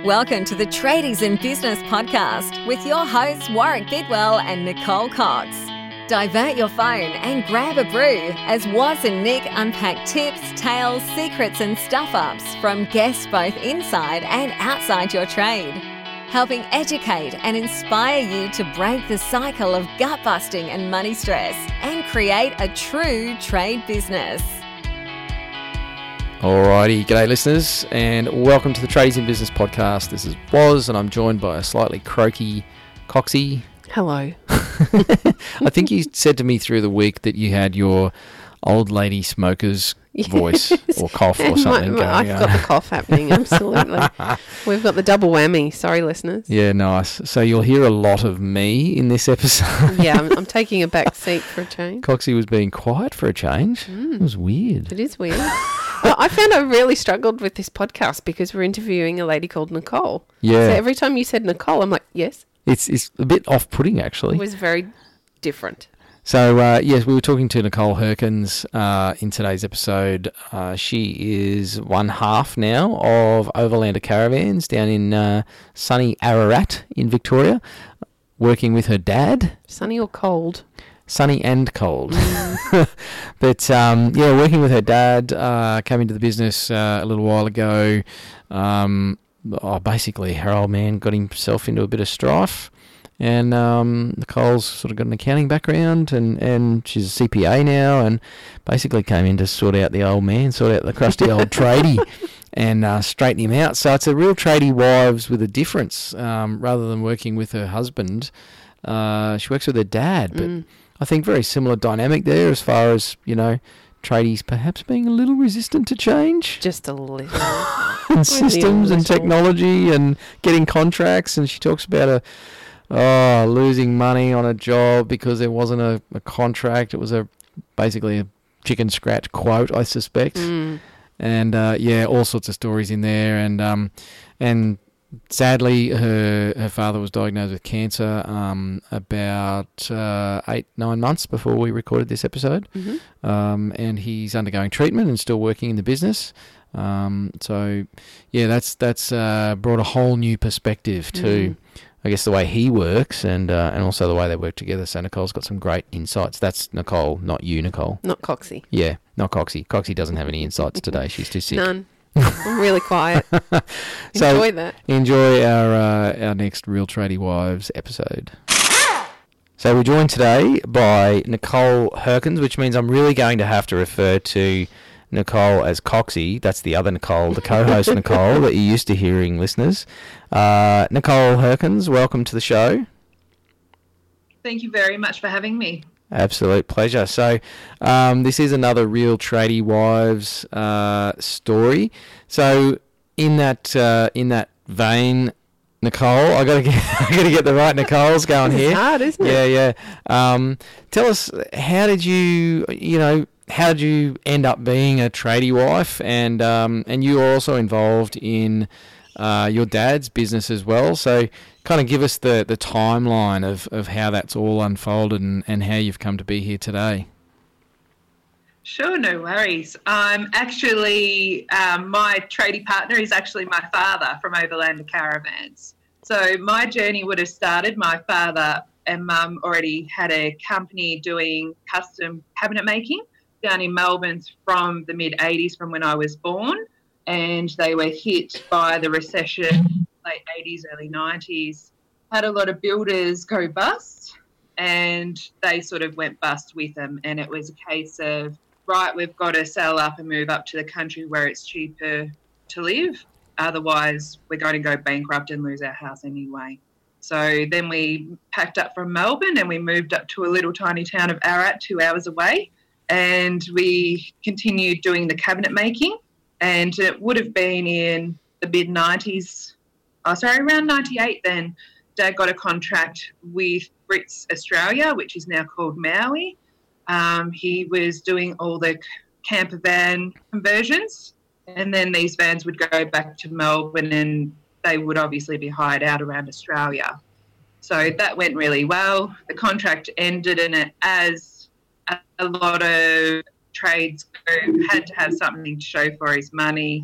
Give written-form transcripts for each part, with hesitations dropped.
Welcome to the Tradies in Business podcast with your hosts Warwick Bidwell and Nicole Cox. Divert your phone and grab a brew as Waz and Nick unpack tips, tales, secrets and stuff-ups from guests both inside and outside your trade, helping educate and inspire you to break the cycle of gut-busting and money stress and create a true trade business. Alrighty, g'day listeners, and welcome to the Tradies in Business podcast. This is Waz, and I'm joined by a slightly croaky Coxie. Hello. I think you said to me through the week that you had your old lady smoker's voice or cough or something going on. I've got the cough happening, absolutely. We've got the double whammy. Sorry, listeners. Yeah, nice. So you'll hear a lot of me in this episode. Yeah, I'm taking a back seat for a change. Coxie was being quiet for a change. It was weird. It is weird. Well, I found I really struggled with this podcast because we're interviewing a lady called Nicole. Yeah. So every time you said Nicole, I'm like, yes. It's a bit off-putting, actually. It was very different. So, yes, we were talking to Nicole Herkins in today's episode. She is one half now of Overlander Caravans down in sunny Ararat in Victoria, working with her dad. Sunny or cold? Sunny and cold. But, yeah, working with her dad, came into the business a little while ago. Basically, her old man got himself into a bit of strife. And Nicole's sort of got an accounting background, and she's a CPA now, and basically came in to sort out the old man, sort out the crusty old tradie, and straighten him out. So it's a real tradie wives with a difference. Rather than working with her husband, she works with her dad. But I think very similar dynamic there as far as, you know, tradies perhaps being a little resistant to change. Just a little. And systems and technology and getting contracts. And she talks about losing money on a job because there wasn't a contract. It was basically a chicken scratch quote, I suspect. And yeah, all sorts of stories in there. And sadly, her father was diagnosed with cancer about 8-9 months before we recorded this episode. And he's undergoing treatment and still working in the business. So yeah, that's brought a whole new perspective to, I guess, the way he works and also the way they work together. So Nicole's got some great insights. That's Nicole, not you, Nicole. Not Coxie. Yeah, not Coxie. Coxie doesn't have any insights today. She's too sick. None. I'm really quiet. So enjoy that. Enjoy our next Real Tradie Wives episode. So we're joined today by Nicole Herkins, which means I'm really going to have to refer to Nicole as Coxie. That's the other Nicole, the co-host Nicole that you're used to hearing, listeners. Nicole Herkins, welcome to the show. Thank you very much for having me. Absolute pleasure. So this is another Real Tradie Wives story. So in that vein, Nicole, I gotta get the right Nicoles going here. It's hard, isn't it? Yeah. Tell us, how did you end up being a tradie wife, and you are also involved in your dad's business as well. So kind of give us the timeline of how that's all unfolded and how you've come to be here today. Sure, no worries. Actually, my tradie partner is actually my father from Overlander Caravans. So my journey would have started, my father and mum already had a company doing custom cabinet making down in Melbourne from the mid-'80s, from when I was born, and they were hit by the recession, late 80s, early 90s. Had a lot of builders go bust, and they sort of went bust with them, and it was a case of, right, we've got to sell up and move up to the country where it's cheaper to live. Otherwise, we're going to go bankrupt and lose our house anyway. So then we packed up from Melbourne and we moved up to a little tiny town of Ararat, 2 hours away, and we continued doing the cabinet making. And it would have been in the mid-'90s, around 98 then, Dad got a contract with Brits Australia, which is now called Maui. He was doing all the camper van conversions, and then these vans would go back to Melbourne and they would obviously be hired out around Australia. So that went really well. The contract ended, and as a lot of trades had to have something to show for his money,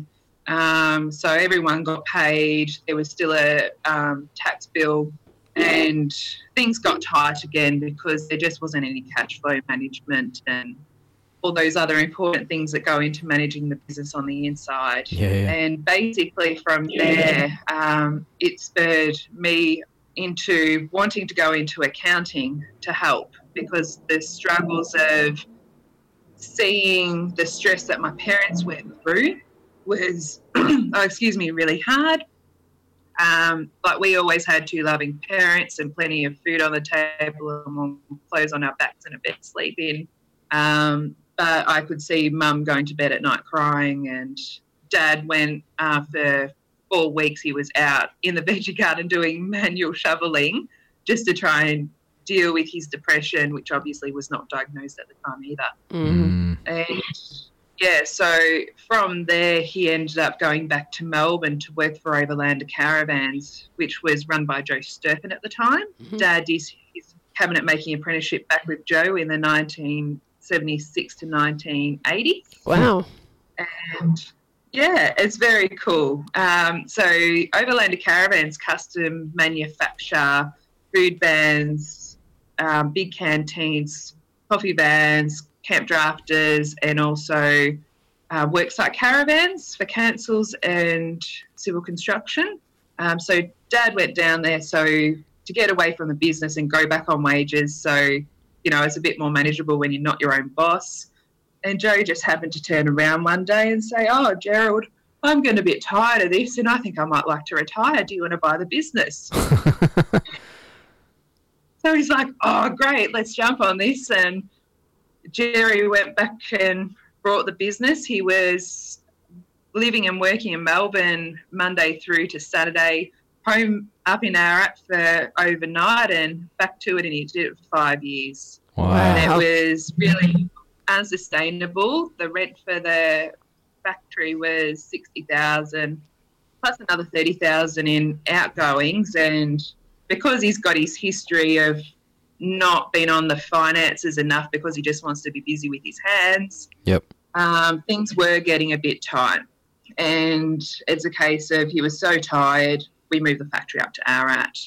So everyone got paid. There was still a tax bill, and things got tight again because there just wasn't any cash flow management and all those other important things that go into managing the business on the inside. Yeah. And basically from there, it spurred me into wanting to go into accounting to help, because the struggles of seeing the stress that my parents went through was, really hard. But we always had two loving parents and plenty of food on the table and warm clothes on our backs and a bed to sleep in. But I could see Mum going to bed at night crying, and Dad went for 4 weeks. He was out in the veggie garden doing manual shoveling just to try and deal with his depression, which obviously was not diagnosed at the time either. And yeah, so from there he ended up going back to Melbourne to work for Overlander Caravans, which was run by Joe Sturpin at the time. Dad did his cabinet making apprenticeship back with Joe in the 1976 to 1980. Wow. And yeah, it's very cool. So Overlander Caravans custom manufacture food vans, big canteens, coffee vans, camp drafters, and also worksite caravans for councils and civil construction. So Dad went down there to get away from the business and go back on wages. So, it's a bit more manageable when you're not your own boss. And Joe just happened to turn around one day and say, "Oh, Gerald, I'm getting a bit tired of this and I think I might like to retire. Do you want to buy the business?" So he's like, "Oh, great, let's jump on this." And Jerry went back and brought the business. He was living and working in Melbourne Monday through to Saturday, home up in Ararat for overnight and back to it, and he did it for 5 years. Wow. And it was really unsustainable. The rent for the factory was $60,000 plus another $30,000 in outgoings, and because he's got his history of not being on the finances enough because he just wants to be busy with his hands. Yep. Things were getting a bit tight, and it's a case of he was so tired, we moved the factory up to Ararat.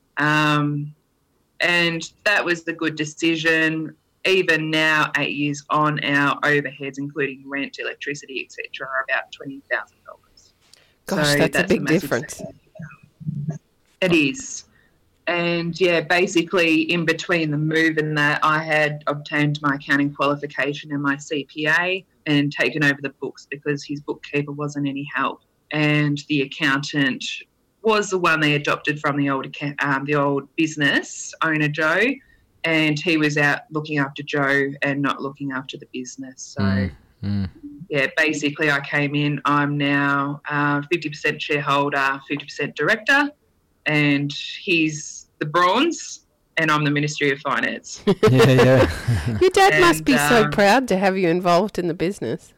And that was the good decision. Even now, 8 years on, our overheads, including rent, electricity, etc., are about $20,000. Gosh, So that's a big massive difference. saving. It is. And, yeah, basically in between the move and that, I had obtained my accounting qualification and my CPA and taken over the books because his bookkeeper wasn't any help. And the accountant was the one they adopted from the old business owner, Joe, and he was out looking after Joe and not looking after the business. So, yeah, basically I came in. I'm now 50% shareholder, 50% director, and he's the bronze and I'm the Ministry of Finance. Yeah. Your dad must be so proud to have you involved in the business.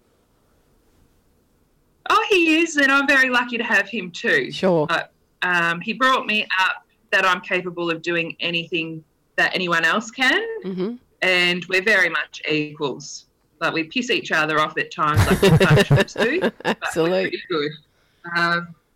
Oh, he is, and I'm very lucky to have him too. Sure. But, he brought me up that I'm capable of doing anything that anyone else can, and we're very much equals. Like, we piss each other off at times, like all partnerships do. Absolutely. But we're pretty good.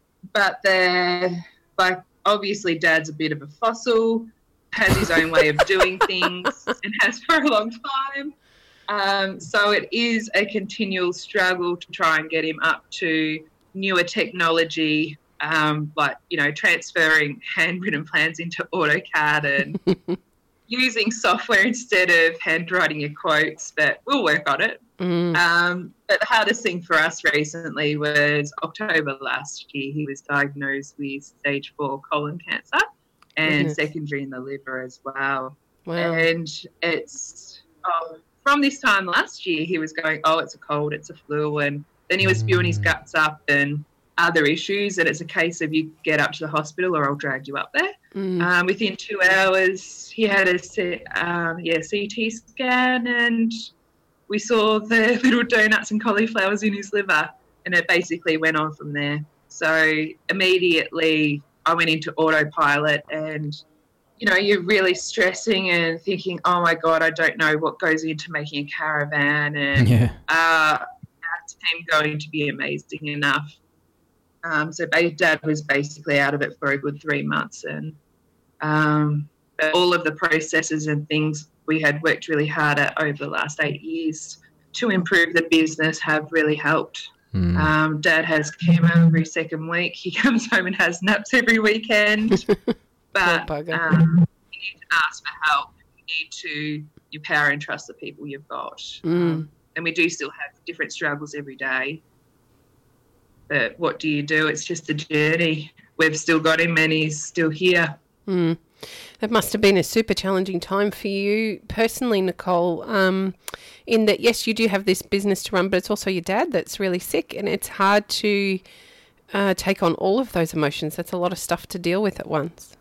But obviously Dad's a bit of a fossil, has his own way of doing things, and has for a long time. So it is a continual struggle to try and get him up to newer technology, transferring handwritten plans into AutoCAD and using software instead of handwriting your quotes, but we'll work on it. But the hardest thing for us recently was October last year. He was diagnosed with stage 4 colon cancer and secondary in the liver as well. Wow. And it's from this time last year, he was going, it's a cold, it's a flu, and then he was spewing his guts up and other issues, and it's a case of you get up to the hospital or I'll drag you up there. Within 2 hours, he had a CT scan, and we saw the little donuts and cauliflowers in his liver, and it basically went on from there. So immediately I went into autopilot, and you're really stressing and thinking, oh my God, I don't know what goes into making a caravan, and team going to be amazing enough. So Dad was basically out of it for a good 3 months, and but all of the processes and things we had worked really hard at over the last 8 years to improve the business have really helped. Dad has chemo every second week. He comes home and has naps every weekend. But you need to ask for help. You need to empower and trust the people you've got. And we do still have different struggles every day. But what do you do? It's just a journey. We've still got him and he's still here. That must have been a super challenging time for you personally, Nicole, in that, yes, you do have this business to run, but it's also your dad that's really sick, and it's hard to take on all of those emotions. That's a lot of stuff to deal with at once.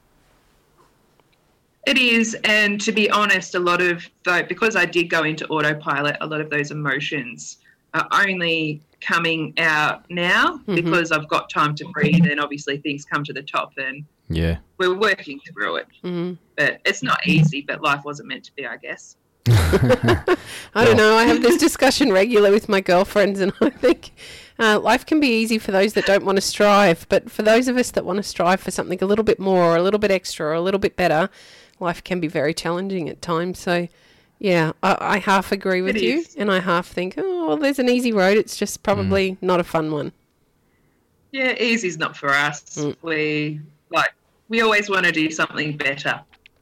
It is, and to be honest, because I did go into autopilot, a lot of those emotions are only coming out now because I've got time to breathe, and obviously things come to the top, and we're working through it. But it's not easy, but life wasn't meant to be, I guess. I don't know. I have this discussion regularly with my girlfriends, and I think life can be easy for those that don't want to strive, but for those of us that want to strive for something a little bit more or a little bit extra or a little bit better, life can be very challenging at times. So, yeah, I half agree with you, and I half think, oh, well, there's an easy road. It's just probably not a fun one. Yeah, easy's not for us. We always want to do something better.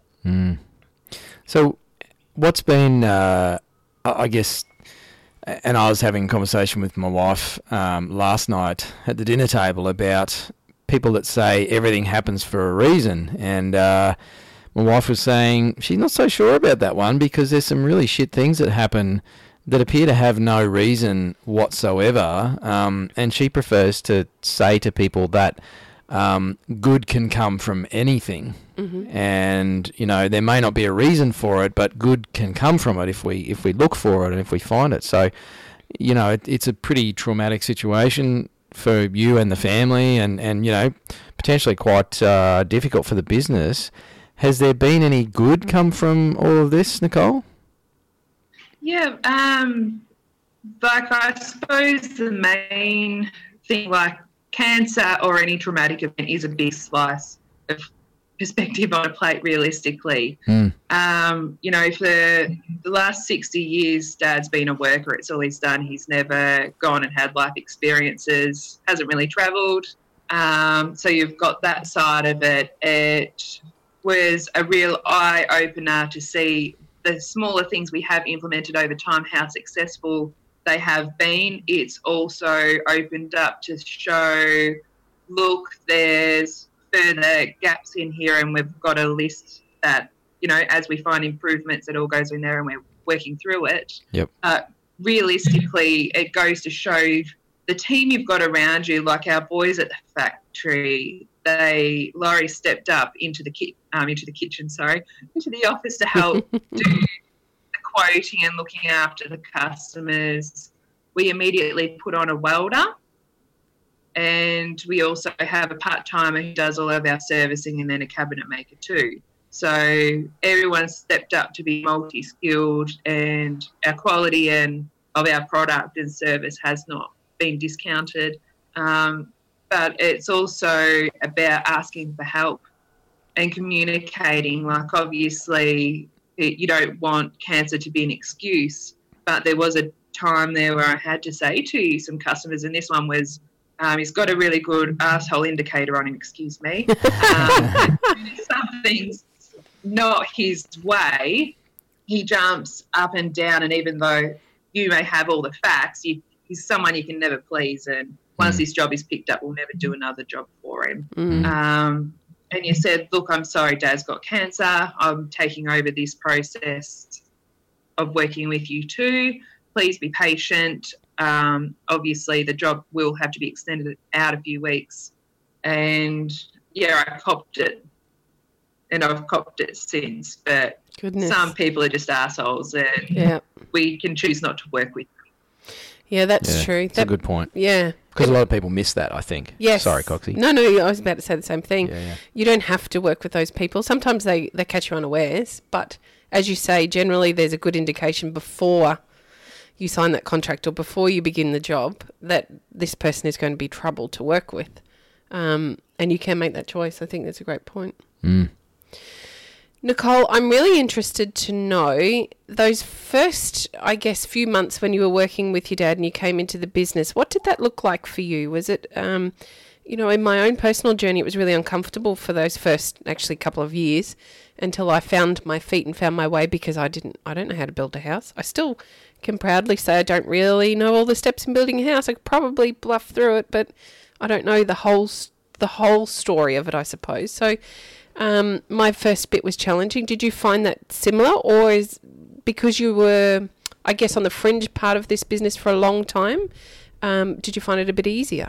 So what's been, I guess, and I was having a conversation with my wife last night at the dinner table about people that say everything happens for a reason, and my wife was saying she's not so sure about that one because there's some really shit things that happen that appear to have no reason whatsoever, and she prefers to say to people that good can come from anything, and there may not be a reason for it, but good can come from it if we look for it and if we find it. So, it's a pretty traumatic situation for you and the family, and potentially quite difficult for the business. Has there been any good come from all of this, Nicole? Yeah, I suppose the main thing, like cancer or any traumatic event, is a big slice of perspective on a plate, realistically. For the last 60 years, Dad's been a worker. It's all he's done. He's never gone and had life experiences, hasn't really travelled. So you've got that side of it. It was a real eye-opener to see the smaller things we have implemented over time, how successful they have been. It's also opened up to show, look, there's further gaps in here, and we've got a list that, as we find improvements, it all goes in there and we're working through it. Realistically, it goes to show the team you've got around you, like our boys at the factory, Laurie stepped up into the office to help do the quoting and looking after the customers. We immediately put on a welder, and we also have a part-timer who does all of our servicing, and then a cabinet maker too. So everyone stepped up to be multi-skilled, and our quality of our product and service has not been discounted. But it's also about asking for help and communicating. Like, obviously, you don't want cancer to be an excuse, but there was a time there where I had to say to some customers, and this one was, he's got a really good arsehole indicator on him, excuse me. Something's not his way, he jumps up and down, and even though you may have all the facts, he's someone you can never please, and once this job is picked up, we'll never do another job for him. And you said, look, I'm sorry, Dad's got cancer. I'm taking over this process of working with you too. Please be patient. Obviously, the job will have to be extended out a few weeks. And, I copped it. And I've copped it since. But some people are just assholes, and we can choose not to work with them. Yeah, that's true. That's a good point. Yeah. Because a lot of people miss that, I think. Yes. Sorry, Coxie. No, I was about to say the same thing. Yeah. You don't have to work with those people. Sometimes they catch you unawares, but as you say, generally there's a good indication before you sign that contract or before you begin the job that this person is going to be trouble to work with. And you can make that choice. I think that's a great point. Nicole, I'm really interested to know those first, I guess, few months when you were working with your dad and you came into the business. What did that look like for you? Was it, in my own personal journey, it was really uncomfortable for those first actually couple of years until I found my feet and found my way, because I don't know how to build a house. I still can proudly say I don't really know all the steps in building a house. I could probably bluff through it, but I don't know the whole story of it, I suppose. So my first bit was challenging. Did you find that similar, or is because you were, I guess, on the fringe part of this business for a long time, did you find it a bit easier?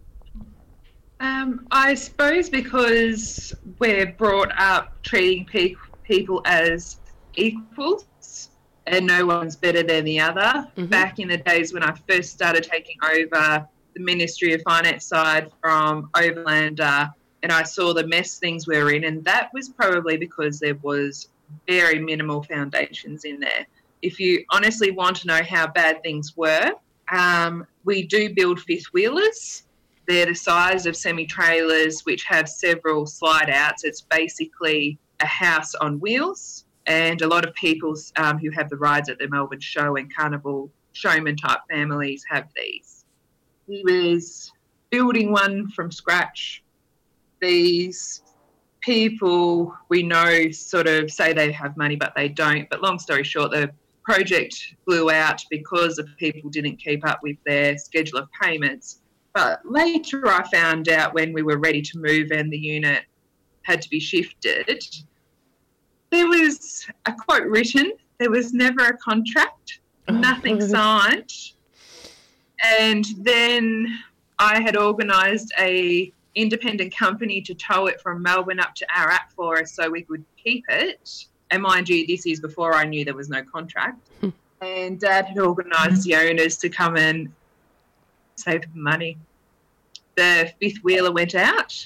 I suppose because we're brought up treating people as equals and no one's better than the other. Back in the days when I first started taking over the Ministry of Finance side from Overlander, and I saw the mess things were in, and that was probably because there was very minimal foundations in there. If you honestly want to know how bad things were, we do build fifth wheelers. They're the size of semi-trailers which have several slide-outs. It's basically a house on wheels, and a lot of people who have the rides at the Melbourne Show and Carnival showman-type families have these. He was building one from scratch. These people we know sort of say they have money but they don't, but long story short, the project blew out because the people didn't keep up with their schedule of payments. But later I found out, when we were ready to move and the unit had to be shifted, there was a quote written. There was never a contract, nothing signed. And then I had organised a independent company to tow it from Melbourne up to Ararat for us so we could keep it. And mind you, this is before I knew there was no contract. And Dad had organised the owners to come and save money. The fifth wheeler went out.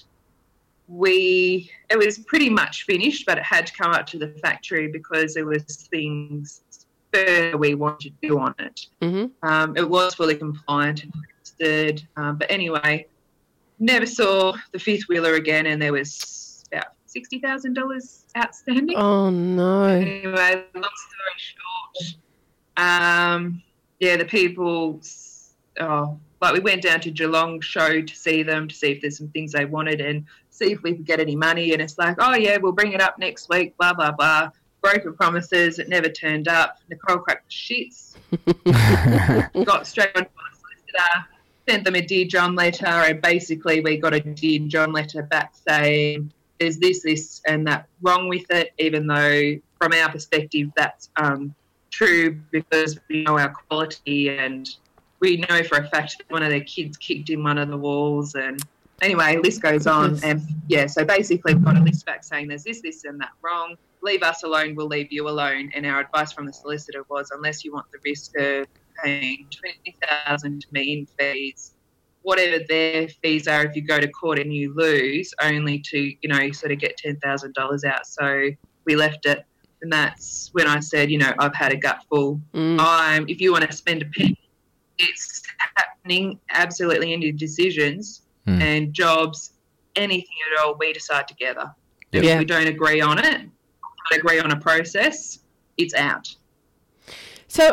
It was pretty much finished, but it had to come up to the factory because there was things further we wanted to do on it. It was fully compliant and registered, but anyway, never saw the fifth wheeler again, and there was about $60,000 outstanding. Oh no! Anyway, long story short, the people. We went down to Geelong Show to see them, to see if there's some things they wanted and see if we could get any money. And it's like, oh, yeah, we'll bring it up next week, blah, blah, blah. Broken promises. It never turned up. Nicole cracked the shits. Got straight on to the solicitor, sent them a Dear John letter, and basically we got a Dear John letter back saying there's this and that wrong with it, even though from our perspective that's true because we know our quality and we know for a fact that one of their kids kicked in one of the walls. And anyway, list goes on. And so basically we've got a list back saying there's this and that wrong. Leave us alone, we'll leave you alone. And our advice from the solicitor was, unless you want the risk of paying $20,000 to me in fees, whatever their fees are if you go to court and you lose, only to, sort of get $10,000 out. So we left it. And that's when I said, I've had a gutful. If you want to spend a penny, it's happening absolutely in your decisions and jobs, anything at all, we decide together. If we don't agree on it, don't agree on a process, it's out. So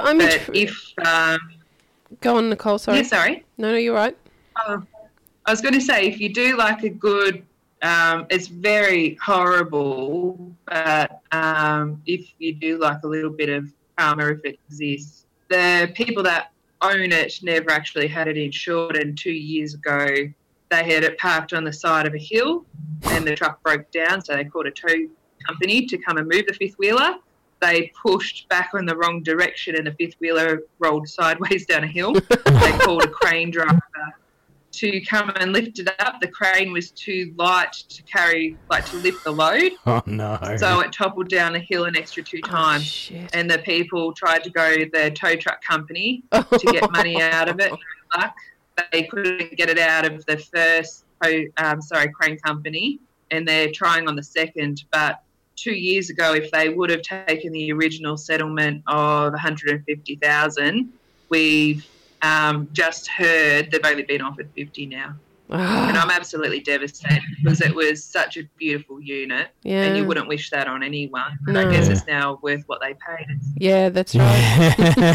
go on, Nicole, sorry. Yeah, sorry. No, you're right. I was going to say, if you do like a good, it's very horrible, but if you do like a little bit of karma, if it exists, the people that own it never actually had it insured, and 2 years ago they had it parked on the side of a hill and the truck broke down, so they called a tow company to come and move the fifth wheeler. They pushed back on the wrong direction and the fifth wheeler rolled sideways down a hill. They called a crane driver to come and lift it up. The crane was too light to carry, to lift the load. Oh, no. So it toppled down the hill an extra 2 times. Shit. And the people tried to go to the tow truck company to get money out of it. No luck. They couldn't get it out of the first crane company, and they're trying on the second. But 2 years ago, if they would have taken the original settlement of $150,000, we've just heard they've only been offered 50 now. And I'm absolutely devastated because it was such a beautiful unit, and you wouldn't wish that on anyone. And I guess it's now worth what they paid us. Yeah, that's right.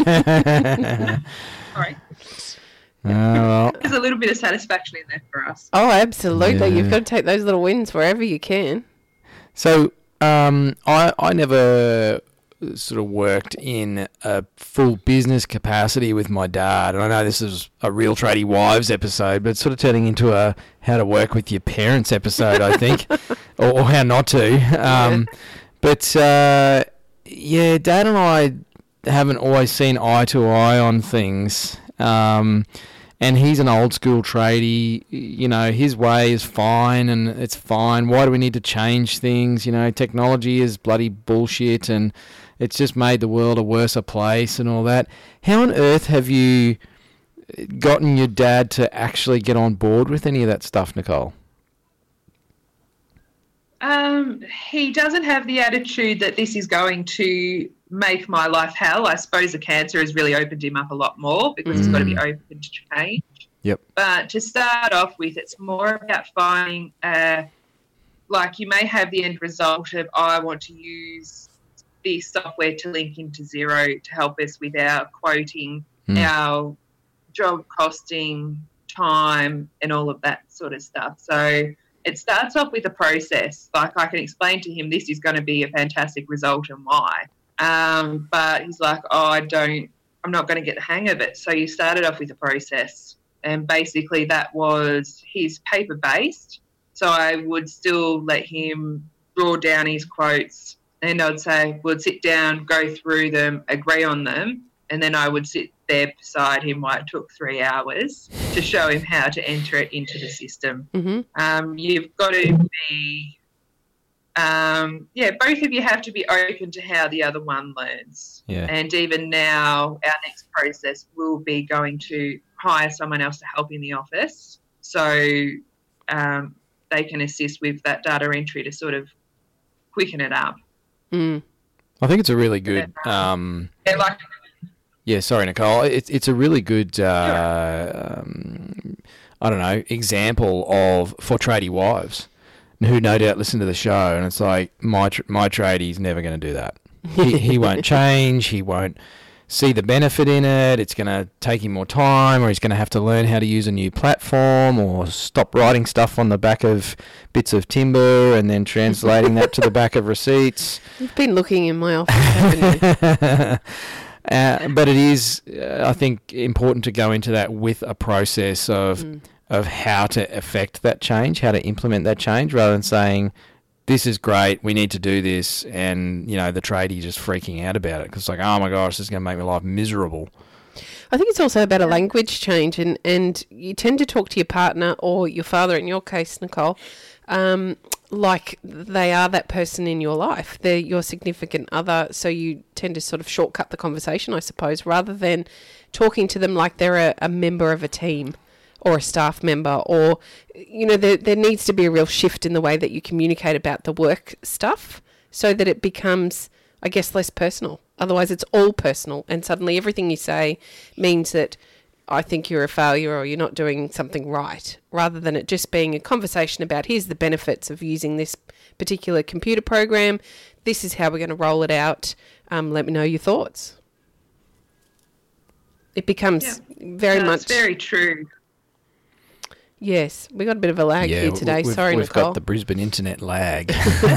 Sorry. Well. There's a little bit of satisfaction in there for us. Oh, absolutely. Yeah. You've got to take those little wins wherever you can. So I never sort of worked in a full business capacity with my dad. And I know this is a Real Tradie Wives episode, but it's sort of turning into a how to work with your parents episode, I think, or how not to. But, yeah, Dad and I haven't always seen eye to eye on things. And he's an old school tradie, you know, his way is fine and it's fine. Why do we need to change things? You know, technology is bloody bullshit and it's just made the world a worse place and all that. How on earth have you gotten your dad to actually get on board with any of that stuff, Nicole? He doesn't have the attitude that this is going to make my life hell. I suppose the cancer has really opened him up a lot more because he's got to be open to change. Yep. But to start off with, it's more about finding, like you may have the end result of, I want to use this software to link into Xero to help us with our quoting, our job costing, time, and all of that sort of stuff. So it starts off with a process. Like I can explain to him this is going to be a fantastic result and why. But he's like, I'm not going to get the hang of it. So you started off with a process. And basically that was his paper-based. So I would still let him draw down his quotes and I'd say, we'll sit down, go through them, agree on them. And then I would sit there beside him while it took 3 hours to show him how to enter it into the system. You've got to be, both of you have to be open to how the other one learns. Yeah. And even now, our next process will be going to hire someone else to help in the office so they can assist with that data entry to sort of quicken it up. I think it's a really good... Yeah, sorry, Nicole. It's a really good, example for tradie wives who no doubt listen to the show, and it's like, my tradie's never going to do that. He won't change. He won't see the benefit in it. It's going to take him more time, or he's going to have to learn how to use a new platform, or stop writing stuff on the back of bits of timber and then translating that to the back of receipts. You've been looking in my office, haven't you? But it is, I think, important to go into that with a process of how to affect that change, how to implement that change, rather than saying, this is great, we need to do this, and, you know, the tradie just freaking out about it because it's like, oh my gosh, this is going to make my life miserable. I think it's also about a language change, and you tend to talk to your partner or your father, in your case, Nicole, like they are that person in your life. They're your significant other, so you tend to sort of shortcut the conversation, I suppose, rather than talking to them like they're a member of a team or a staff member, or, you know, there needs to be a real shift in the way that you communicate about the work stuff so that it becomes, I guess, less personal. Otherwise, it's all personal, and suddenly everything you say means that I think you're a failure or you're not doing something right, rather than it just being a conversation about, here's the benefits of using this particular computer program. This is how we're going to roll it out. Let me know your thoughts. It becomes very much... That's very true. Yes, we got a bit of a lag here today. Sorry, we've Nicole. We've got the Brisbane internet lag.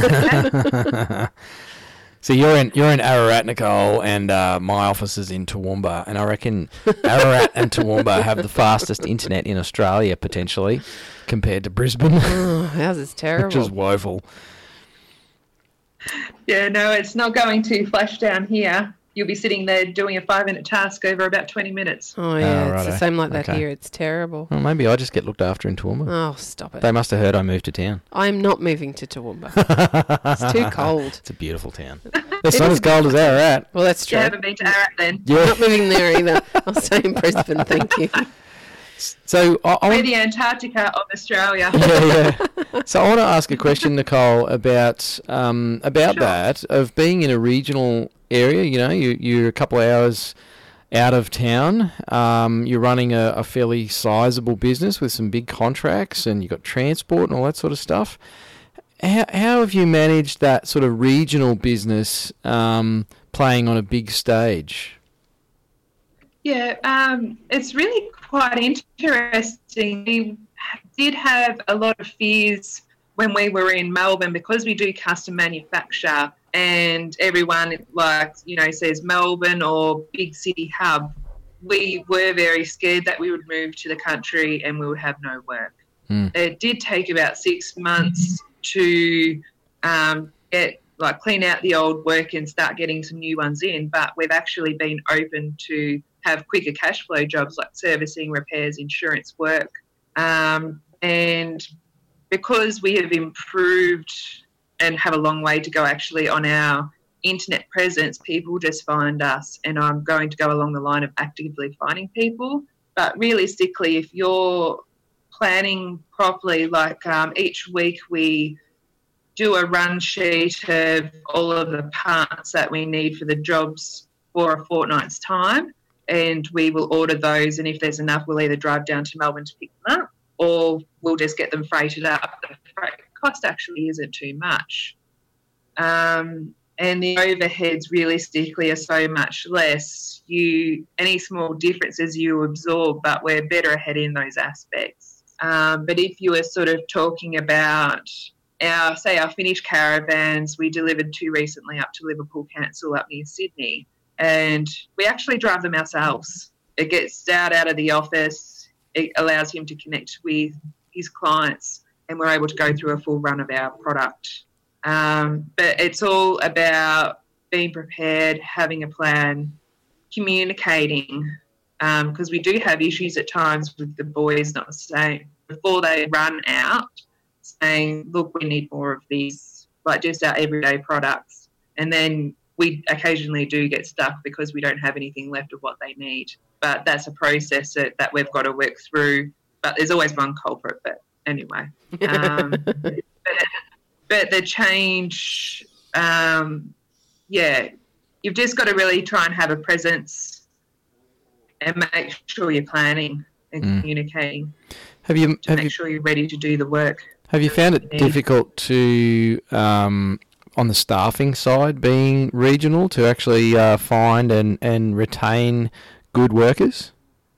So you're in Ararat, Nicole, and my office is in Toowoomba, and I reckon Ararat and Toowoomba have the fastest internet in Australia, potentially, compared to Brisbane. Oh, ours is terrible. Which is woeful. Yeah, no, it's not going to flash down here. You'll be sitting there doing a 5-minute task over about 20 minutes. Oh, yeah, it's righto. the same like that Okay. here. It's terrible. Well, maybe I just get looked after in Toowoomba. Oh, stop it. They must have heard I moved to town. I'm not moving to Toowoomba. It's too cold. It's a beautiful town. It's not as cold as Ararat. Well, that's You true. haven't been to Ararat then. Yeah. Not moving there either. I'll stay in Brisbane, thank you. So I We're want... the Antarctica of Australia. Yeah. So I want to ask a question, Nicole, about Sure. that, of being in a regional area. You know, you're a couple of hours out of town. You're running a fairly sizable business with some big contracts, and you've got transport and all that sort of stuff. How have you managed that sort of regional business playing on a big stage? Yeah, it's really quite interesting. We did have a lot of fears when we were in Melbourne, because we do custom manufacture, and everyone says Melbourne or big city hub. We were very scared that we would move to the country and we would have no work. It did take about 6 months to clean out the old work and start getting some new ones in, but we've actually been open to have quicker cash flow jobs like servicing, repairs, insurance work. And because we have improved and have a long way to go actually on our internet presence, people just find us, and I'm going to go along the line of actively finding people. But realistically, if you're planning properly, each week we do a run sheet of all of the parts that we need for the jobs for a fortnight's time, and we will order those, and if there's enough, we'll either drive down to Melbourne to pick them up, or we'll just get them freighted up. The freight cost actually isn't too much. And the overheads realistically are so much less. Any small differences you absorb, but we're better ahead in those aspects. But if you were sort of talking about our finished caravans, we delivered 2 recently up to Liverpool Council up near Sydney, and we actually drive them ourselves. It gets Dad out of the office. It allows him to connect with his clients, and we're able to go through a full run of our product. But it's all about being prepared, having a plan, communicating, because we do have issues at times with the boys not saying, before they run out, saying, look, we need more of these, like just our everyday products. And then we occasionally do get stuck because we don't have anything left of what they need. But that's a process that we've got to work through. But there's always one culprit, but anyway. But the change, you've just got to really try and have a presence and make sure you're planning and communicating. Make sure you're ready to do the work. Have you found it difficult to, on the staffing side, being regional, to actually find and retain good workers?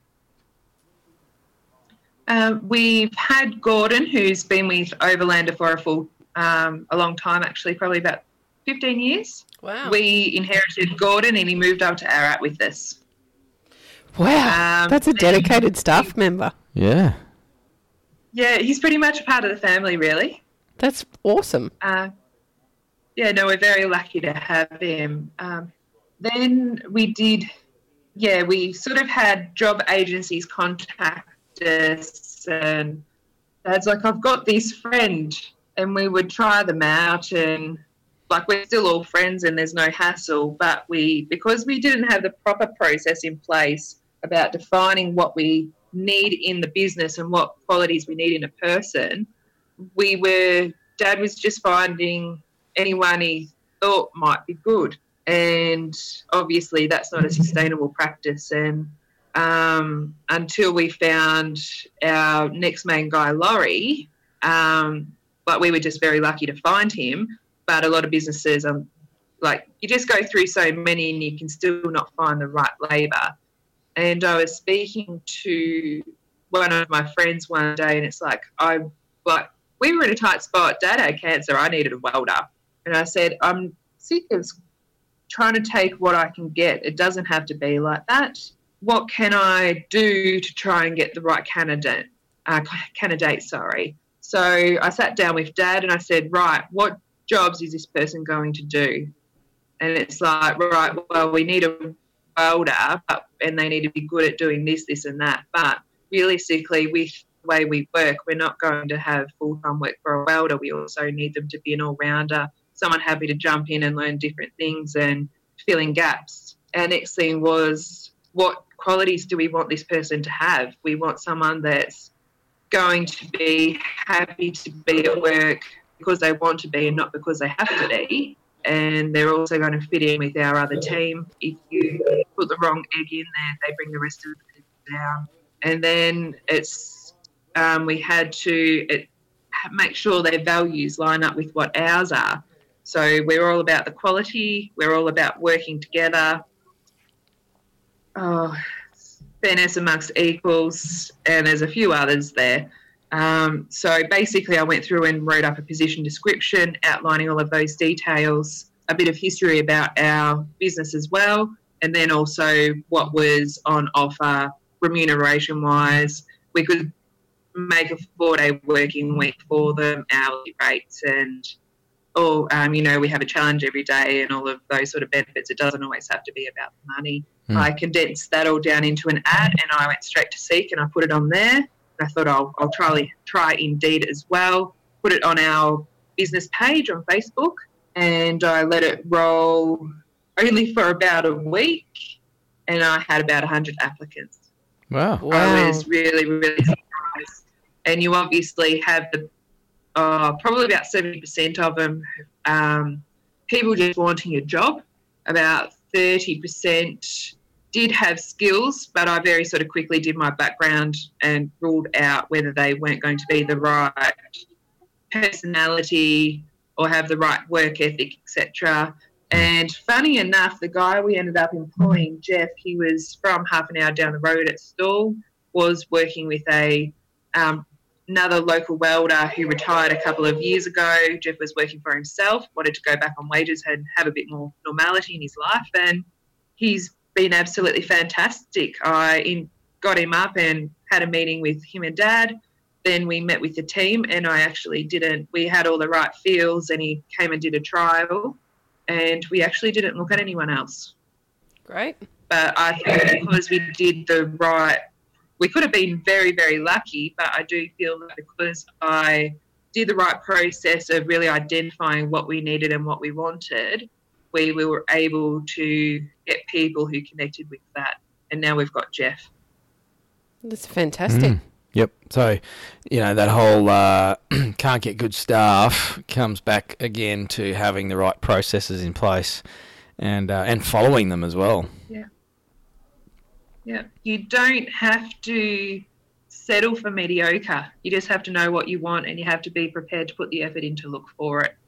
We've had Gordon, who's been with Overlander for a long time, actually, probably about 15 years. Wow. We inherited Gordon and he moved up to Ararat with us. Wow, that's a dedicated staff member. Yeah. Yeah, he's pretty much a part of the family, really. That's awesome. We're very lucky to have him. Then we sort of had job agencies contact us, and Dad's like, I've got this friend, and we would try them out, and we're still all friends and there's no hassle, but because we didn't have the proper process in place about defining what we need in the business and what qualities we need in a person, Dad was just finding anyone he thought might be good, and obviously that's not a sustainable practice. And until we found our next main guy, Laurie, we were just very lucky to find him. But a lot of businesses, you just go through so many and you can still not find the right labour. And I was speaking to one of my friends one day, and it's we were in a tight spot. Dad had cancer. I needed a welder. And I said, I'm sick of trying to take what I can get. It doesn't have to be like that. What can I do to try and get the right candidate? So I sat down with Dad and I said, right, what jobs is this person going to do? And it's like, right, well, we need a welder, and they need to be good at doing this, this and that. But realistically, with the way we work, we're not going to have full-time work for a welder. We also need them to be an all-rounder, someone happy to jump in and learn different things and fill in gaps. Our next thing was, what qualities do we want this person to have? We want someone that's going to be happy to be at work because they want to be and not because they have to be. and they're also going to fit in with our other team. If you put the wrong egg in there, they bring the rest of the people down. And then we had to make sure their values line up with what ours are. So we're all about the quality. We're all about working together. Fairness amongst equals, and there's a few others there. So basically I went through and wrote up a position description outlining all of those details, a bit of history about our business as well, and then also what was on offer remuneration-wise. We could make a 4-day working week for them, hourly rates, and we have a challenge every day and all of those sort of benefits. It doesn't always have to be about the money. I condensed that all down into an ad, and I went straight to Seek and I put it on there. And I thought I'll try Indeed as well, put it on our business page on Facebook, and I let it roll only for about a week, and I had about 100 applicants. Wow. I was really, really surprised. And you obviously have probably about 70% of them people just wanting a job. About 30% did have skills, but I very sort of quickly did my background and ruled out whether they weren't going to be the right personality or have the right work ethic, etc. And funny enough, the guy we ended up employing, Jeff, he was from half an hour down the road at Stawell, was working with another local welder who retired a couple of years ago. Jeff was working for himself, wanted to go back on wages and have a bit more normality in his life, and he's been absolutely fantastic. I got him up and had a meeting with him and Dad. Then we met with the team, and we had all the right feels, and he came and did a trial, and we actually didn't look at anyone else. Great. But I think because we could have been very, very lucky, but I do feel that because I did the right process of really identifying what we needed and what we wanted, we were able to get people who connected with that. And now we've got Jeff. That's fantastic. Yep. So, that whole can't get good staff comes back again to having the right processes in place and following them as well. Yeah. Yeah. You don't have to settle for mediocre. You just have to know what you want, and you have to be prepared to put the effort in to look for it.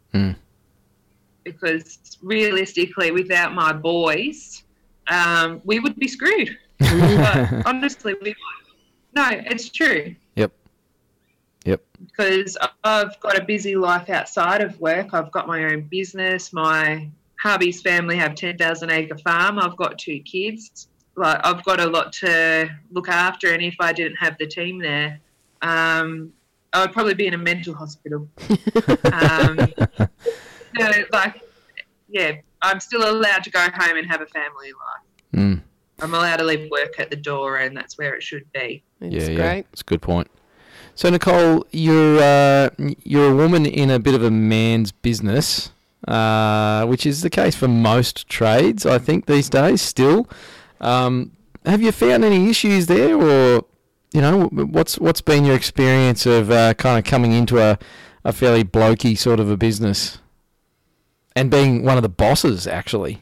Because realistically, without my boys, we would be screwed. But honestly, we would. No, it's true. Yep. Because I've got a busy life outside of work. I've got my own business. My hubby's family have 10,000 acre farm. I've got 2 kids. I've got a lot to look after, and if I didn't have the team there, I would probably be in a mental hospital. I'm still allowed to go home and have a family life. I'm allowed to leave work at the door, and that's where it should be. It's great. That's a good point. So, Nicole, you're a woman in a bit of a man's business, which is the case for most trades, I think, these days still. Have you found any issues there, or what's been your experience of kind of coming into a fairly blokey sort of a business and being one of the bosses, actually?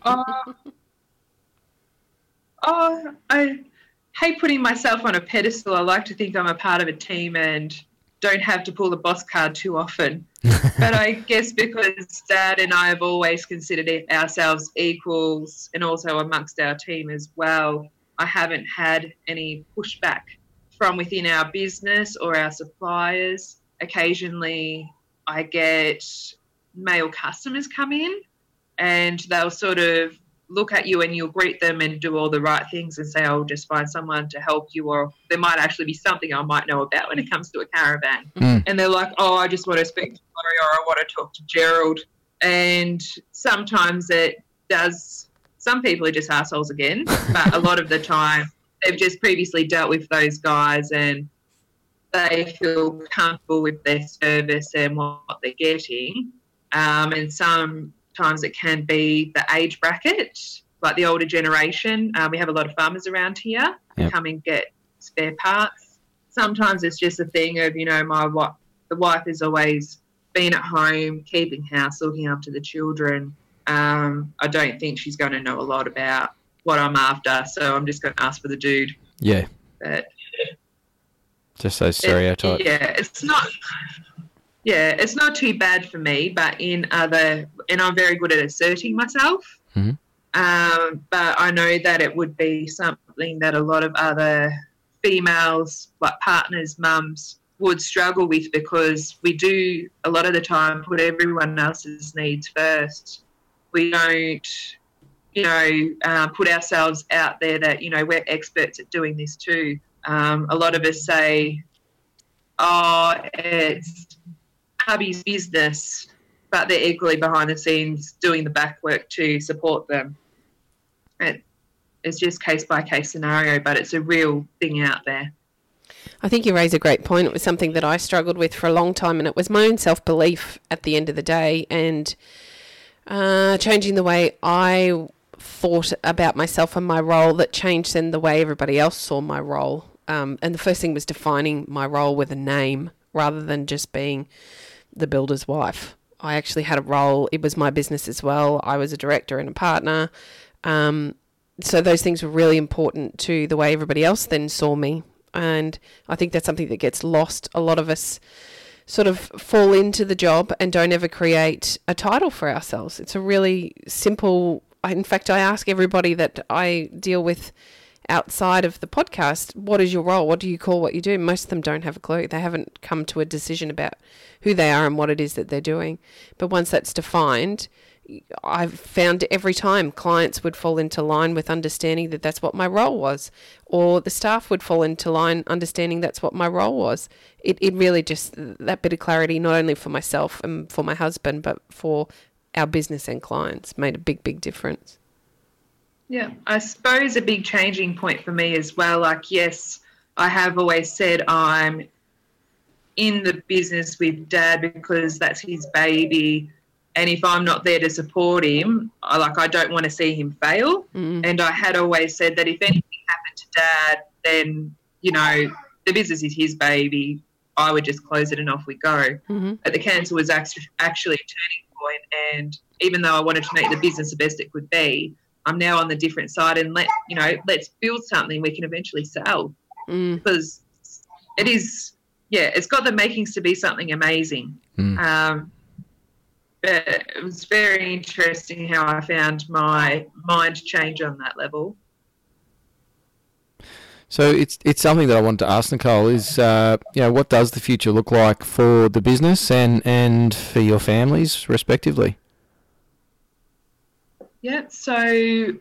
I hate putting myself on a pedestal. I like to think I'm a part of a team and don't have to pull the boss card too often. But I guess because Dad and I have always considered ourselves equals, and also amongst our team as well, I haven't had any pushback from within our business or our suppliers. Occasionally I get male customers come in and they'll sort of look at you and you'll greet them and do all the right things and say, I'll just find someone to help you, or there might actually be something I might know about when it comes to a caravan. And they're like, I just want to speak to Laurie, or I want to talk to Gerald. And sometimes it does. Some people are just assholes again, but a lot of the time they've just previously dealt with those guys and they feel comfortable with their service and what they're getting. And sometimes it can be the age bracket, like the older generation. We have a lot of farmers around here who come and get spare parts. Sometimes it's just a thing of, the wife has always been at home, keeping house, looking after the children, I don't think she's going to know a lot about what I'm after, so I'm just going to ask for the dude. Yeah. But just those stereotypes. It's not too bad for me, but and I'm very good at asserting myself. Mm-hmm. But I know that it would be something that a lot of other females, like partners, mums, would struggle with, because we do a lot of the time put everyone else's needs first. We don't, put ourselves out there that, we're experts at doing this too. A lot of us say, oh, it's hubby's business, but they're equally behind the scenes doing the back work to support them. It's just case-by-case scenario, but it's a real thing out there. I think you raise a great point. It was something that I struggled with for a long time, and it was my own self-belief at the end of the day, and changing the way I thought about myself and my role that changed then the way everybody else saw my role. And the first thing was defining my role with a name rather than just being the builder's wife. I actually had a role. It was my business as well. I was a director and a partner. So those things were really important to the way everybody else then saw me. And I think that's something that gets lost. A lot of us sort of fall into the job and don't ever create a title for ourselves. It's a really simple... In fact, I ask everybody that I deal with outside of the podcast, what is your role? What do you call what you do? Most of them don't have a clue. They haven't come to a decision about who they are and what it is that they're doing. But once that's defined, I've found every time clients would fall into line with understanding that that's what my role was, or the staff would fall into line understanding that's what my role was. It really just, that bit of clarity, not only for myself and for my husband, but for our business and clients, made a big, big difference. Yeah, I suppose a big changing point for me as well. Like, yes, I have always said I'm in the business with Dad because that's his baby. And if I'm not there to support him, I don't want to see him fail. Mm. And I had always said that if anything happened to Dad, then, the business is his baby. I would just close it and off we go. Mm-hmm. But the cancer was actually a turning point. And even though I wanted to make the business the best it could be, I'm now on the different side, and let's build something we can eventually sell. Because it is, it's got the makings to be something amazing. But it was very interesting how I found my mind change on that level. So it's something that I wanted to ask Nicole is, what does the future look like for the business and for your families respectively? Yeah, so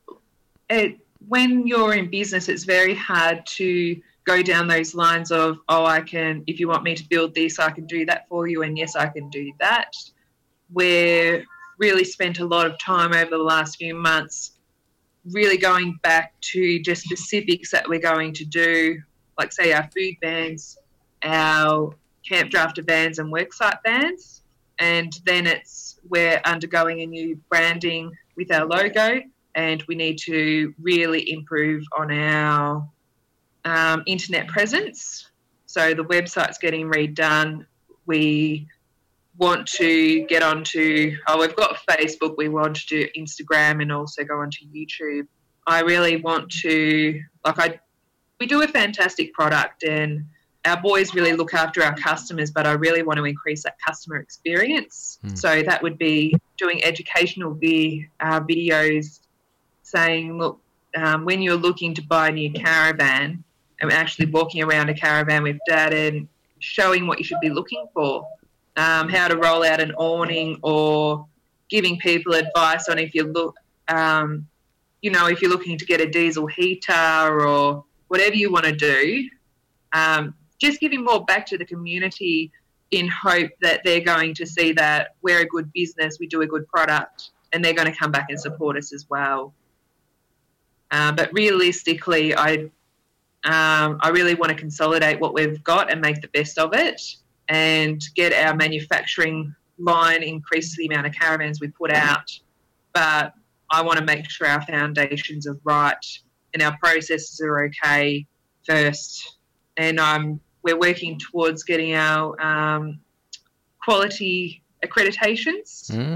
when you're in business, it's very hard to go down those lines of, if you want me to build this, I can do that for you, and yes, I can do that. We've really spent a lot of time over the last few months really going back to just specifics that we're going to do, like, say, our food vans, our camp drafter vans and worksite vans. And then we're undergoing a new branding with our logo, and we need to really improve on our internet presence. So the website's getting redone. We want to get onto, we've got Facebook, we want to do Instagram and also go onto YouTube. I really want to, we do a fantastic product and our boys really look after our customers, but I really want to increase that customer experience. So that would be doing educational videos saying, look, when you're looking to buy a new caravan, and actually walking around a caravan with Dad and showing what you should be looking for, how to roll out an awning, or giving people advice on if you look, if you're looking to get a diesel heater or whatever you want to do, just giving more back to the community in hope that they're going to see that we're a good business, we do a good product, and they're going to come back and support us as well. But realistically, I really want to consolidate what we've got and make the best of it and get our manufacturing line, increase the amount of caravans we put out. But I want to make sure our foundations are right and our processes are okay first. And we're working towards getting our quality accreditations.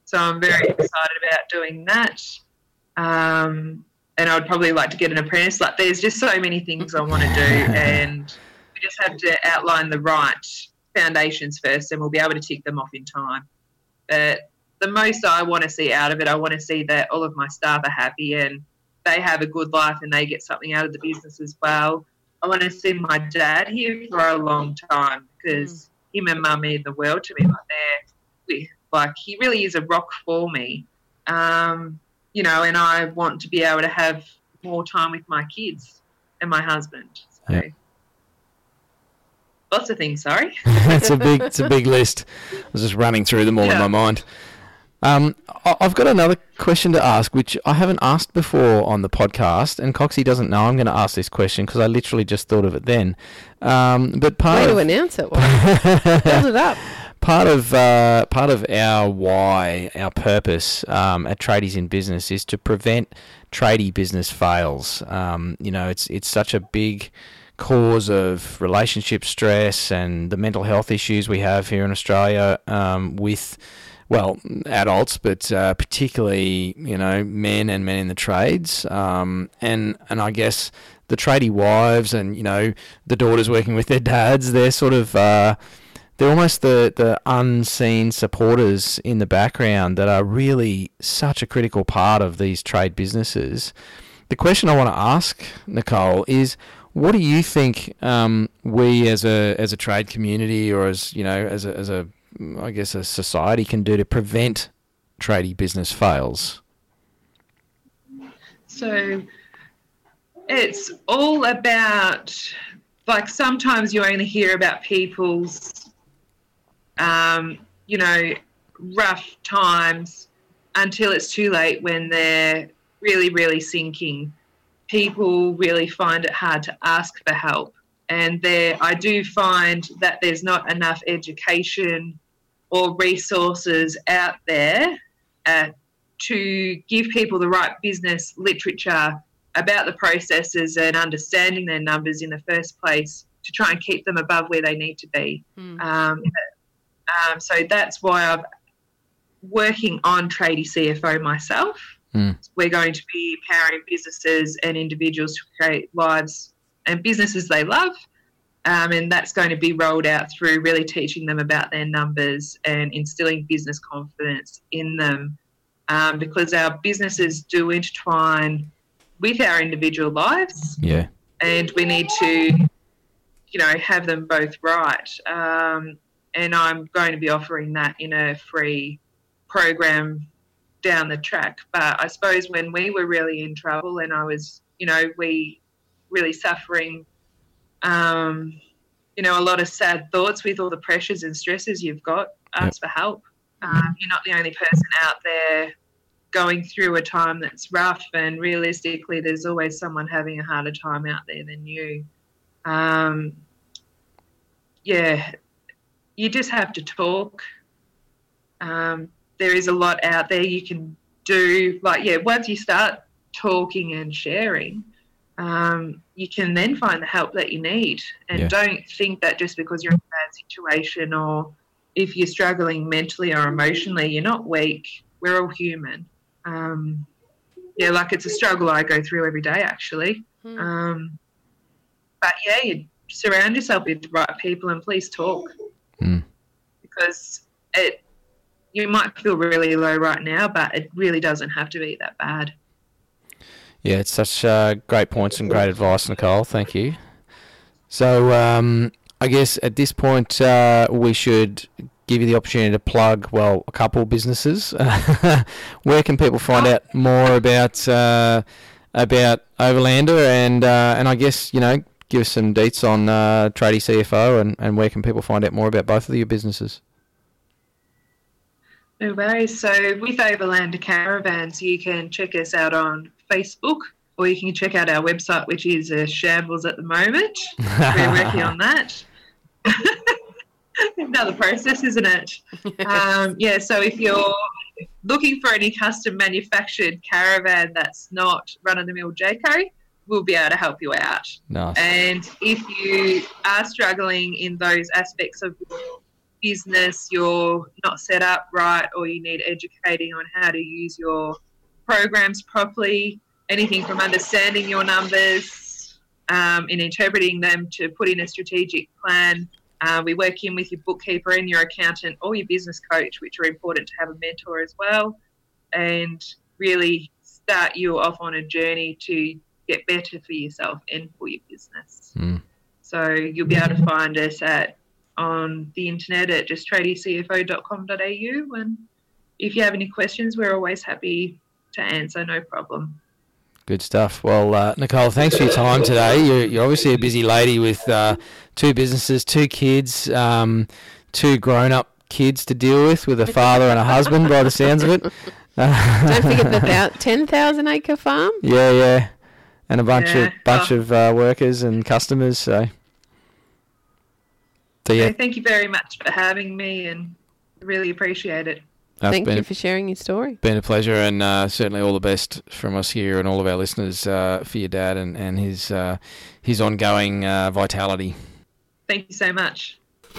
So I'm very excited about doing that. And I'd probably like to get an apprentice. Like, there's just so many things I want to do, and we just have to outline the right foundations first, and we'll be able to tick them off in time. But the most I want to see out of it, I want to see that all of my staff are happy and they have a good life and they get something out of the business as well. I want to see my dad here for a long time, because him and Mum mean the world to me. Like he really is a rock for me. You know, and I want to be able to have more time with my kids and my husband. So, yeah. Lots of things, sorry. It's a big list. I was just running through them all in my mind. I've got another question to ask, which I haven't asked before on the podcast, and Coxie doesn't know I'm going to ask this question because I literally just thought of it then. But way to announce it. Build it up. Part of our why, our purpose at Tradies in Business is to prevent tradie business fails. You know, it's such a big cause of relationship stress and the mental health issues we have here in Australia with, well, adults, but particularly, you know, men in the trades. And I guess the tradie wives and, you know, the daughters working with their dads, they're sort of... they're almost the unseen supporters in the background that are really such a critical part of these trade businesses. The question I want to ask, Nicole, is what do you think we as a trade community, or as you know, as a I guess a society, can do to prevent tradie business fails? So it's all about, like, sometimes you only hear about people's you know, rough times until it's too late, when they're really, really sinking. People really find it hard to ask for help. And I do find that there's not enough education or resources out there to give people the right business literature about the processes and understanding their numbers in the first place to try and keep them above where they need to be. So that's why I'm working on Tradie CFO myself. We're going to be empowering businesses and individuals to create lives and businesses they love. And that's going to be rolled out through really teaching them about their numbers and instilling business confidence in them, because our businesses do intertwine with our individual lives. Yeah. And we need to, you know, have them both right. And I'm going to be offering that in a free program down the track. But I suppose when we were really in trouble and I was, you know, we really suffering, you know, a lot of sad thoughts with all the pressures and stresses you've got, ask for help. You're not the only person out there going through a time that's rough, and realistically there's always someone having a harder time out there than you. Yeah. You just have to talk. There is a lot out there you can do. Like, yeah, once you start talking and sharing, you can then find the help that you need. And don't think that just because you're in a bad situation, or if you're struggling mentally or emotionally, you're not weak. We're all human. Yeah, like, it's a struggle I go through every day, actually. But, yeah, you surround yourself with the right people and please talk. Because you might feel really low right now, but it really doesn't have to be that bad. Yeah, it's such great points and great advice, Nicole. Thank you. So I guess at this point we should give you the opportunity to plug, well, a couple businesses. Where can people find out more about Overlander, and I guess, you know, give us some deets on Tradie CFO, and where can people find out more about both of your businesses? No worries. So with Overlander Caravans, you can check us out on Facebook, or you can check out our website, which is a shambles at the moment. We're working on that. Another process, isn't it? Yeah, so if you're looking for any custom manufactured caravan that's not run-of-the-mill Jayco, we'll be able to help you out. Nice. And if you are struggling in those aspects of your business you're not set up right, or you need educating on how to use your programs properly, anything from understanding your numbers and interpreting them to put in a strategic plan. We work in with your bookkeeper and your accountant or your business coach, which are important to have a mentor as well, and really start you off on a journey to get better for yourself and for your business. So you'll be able to find us on the internet at justtradeycfo.com.au, and if you have any questions, we're always happy to answer, no problem. Good stuff. Well, Nicole, thanks for your time today. You're obviously a busy lady with 2 businesses, 2 kids, 2 grown-up kids to deal with a father and a husband by the sounds of it. Don't forget the 10,000 acre farm. Yeah. And a bunch of workers and customers. So yeah. Thank you very much for having me, and really appreciate it. Thank you for sharing your story. Been a pleasure, and certainly all the best from us here and all of our listeners for your dad and his ongoing vitality. Thank you so much.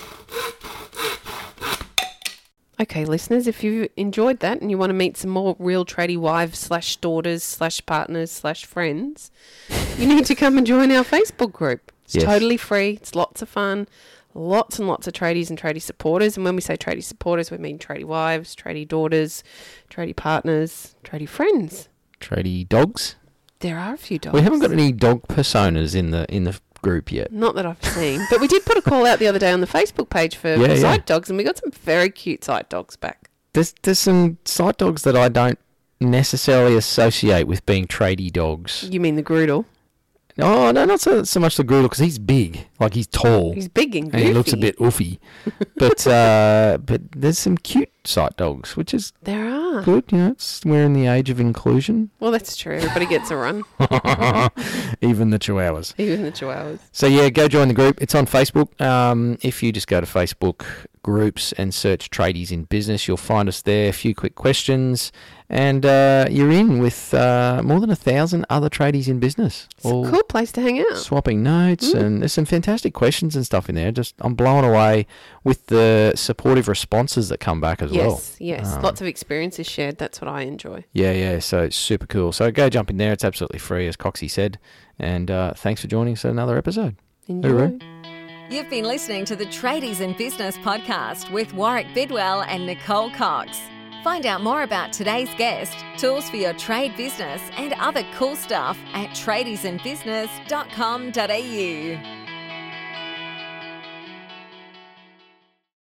Okay, listeners, if you enjoyed that and you want to meet some more real tradie wives / daughters / partners / friends, you need to come and join our Facebook group. It's totally free. It's lots of fun. Lots and lots of tradies and tradie supporters. And when we say tradie supporters, we mean tradie wives, tradie daughters, tradie partners, tradie friends. Tradie dogs? There are a few dogs. We haven't got any dog personas in the group yet. Not that I've seen. But we did put a call out the other day on the Facebook page for sight dogs, and we got some very cute sight dogs back. There's some sight dogs that I don't necessarily associate with being tradie dogs. You mean the Groodle? Oh, no, not so much the Groodle, because he's big. Like, he's tall. He's big and goofy. And he looks a bit oofy. But there's some cute sight dogs, which is there are good. You know, we're in the age of inclusion. Well, that's true. Everybody gets a run. Even the Chihuahuas. Even the Chihuahuas. So, yeah, go join the group. It's on Facebook. If you just go to Facebook groups and search Tradies in Business, you'll find us there. A few quick questions. And you're in with more than 1,000 other tradies in business. It's a cool place to hang out. Swapping notes, and there's some fantastic questions and stuff in there. I'm blown away with the supportive responses that come back as well. Yes. Lots of experiences shared. That's what I enjoy. Yeah. So it's super cool. So go jump in there. It's absolutely free, as Coxie said. And thanks for joining us at another episode. Enjoy. Hooroo. You've been listening to the Tradies in Business podcast with Warwick Bidwell and Nicole Cox. Find out more about today's guest, tools for your trade business, and other cool stuff at tradiesinbusiness.com.au.